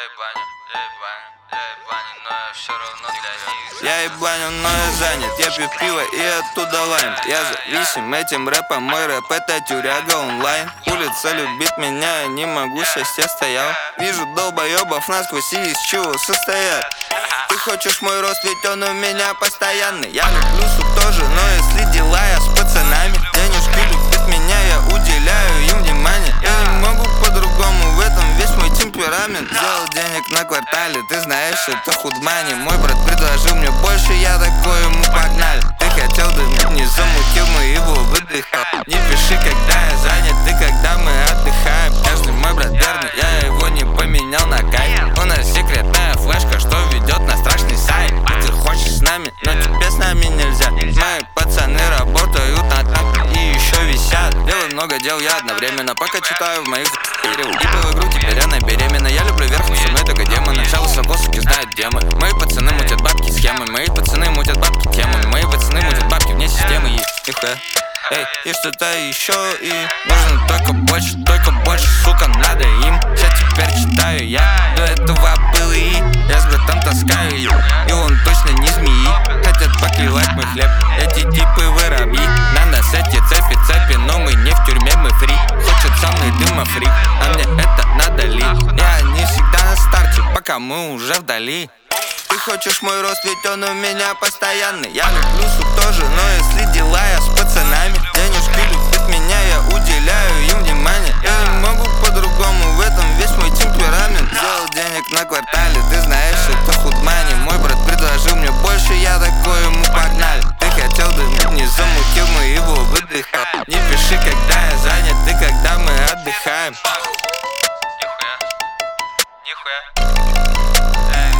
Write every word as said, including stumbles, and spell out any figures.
ебаню, я ебаню, я ебаню, но я все равно для них. Я ебаню, но я занят, я пью пиво и оттуда лайм. Я зависим этим рэпом, мой рэп это тюряга онлайн. Улица любит меня, я не могу, счастья стоял. Вижу долбоебов насквозь и из чего состоят. Ты хочешь мой рост, ведь он у меня постоянный. Я люблю суп тоже, но если дела я с пацанами. Денежки любят меня, я уделяю им внимание. Я не могу по-другому, в этом весь мой темперамент. Сделал денег на квартале, ты знаешь, это худмани. Мой брат предложил мне больше, я такой ему погнали. Ты хотел, да не замутил, мы его выдыхал. Не пиши, когда я занят, ты когда мы отдыхаем. Каждый мой брат верный, я его не поменял на кайф. У нас секретная флешка, что ведет на страшный сайт. Ты хочешь с нами, но тебе с нами нельзя. Мои пацаны работают на так и еще висят. Делаю много дел я одновременно, пока читаю в моих Ипы в игру, теперь она беременна. Я люблю верх, но со мной только демоны. Шал высоко, суки знают демы. Мои пацаны мутят бабки схемы. Мои пацаны мутят бабки темами. Мои пацаны мутят бабки вне системы. И нихуя. Эй, и что-то еще. И нужно только больше, только больше, сука, надо им. Сейчас теперь читаю я. До этого был и я с братом таскаю. И он точно не змеи. Хотят поклевать мой хлеб. Эти типы воробьи. На нас эти цепи, цепи, но мы не в тюрьме, мы фри. Хочет со мной дыма фрик, а мне это надо ли? Я не всегда на старте, пока мы уже вдали. Ты хочешь мой рост, ведь он у меня постоянный. Я люблю суп тоже, но если дела я с пацанами. Денежки любят меня, я уделяю им внимание. Я не могу по-другому, в этом весь мой темперамент. Сделал денег на квартале, ты знаешь, это худмани. Мой брат предложил мне больше, я такой ему погнали. Ты хотел, да не замутил, мы его выдыхал. Не пиши, когда я занят, ты когда мы отдыхаем. Нихуя, нихуя.